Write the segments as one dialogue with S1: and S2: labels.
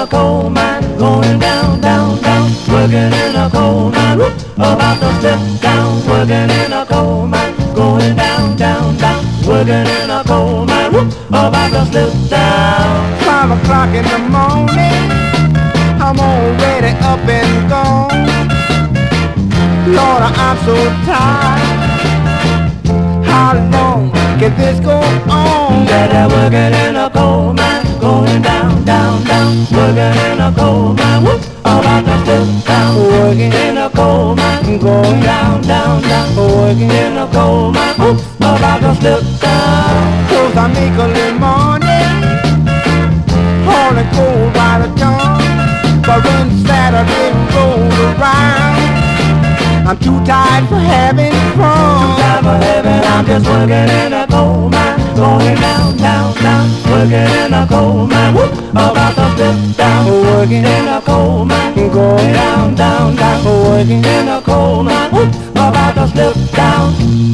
S1: a coal mine, going down, down, down, working in a coal mine, whoop, about to slip down, working in a coal mine, going down, down, down, working in a coal mine, whoop, about to slip down.
S2: 5 o'clock in the morning, I'm already up and gone. Lord, I'm so tired. How long can this go on?
S1: Daddy working in a coal mine, going down, down, down, working in a coal mine, whoop, about to slip down,
S2: Working
S1: in a coal mine, going down, down, down,
S2: working
S1: in a coal mine, whoop, about to slip down.
S2: cause I make early morning, hauling coal by the ton. But when Saturday rolls around, I'm too tired for having fun.
S1: Time for heaven, I'm just working in a coal mine, going down, down, down, working in a coal mine, whoop, about to slip down,
S2: Working
S1: in a coal mine,
S2: going
S1: down, down, down,
S2: working
S1: in a coal mine, whoop, about to slip down.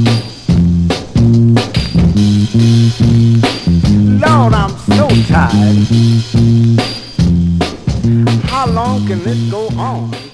S2: Lord, I'm so tired. How long can this go on?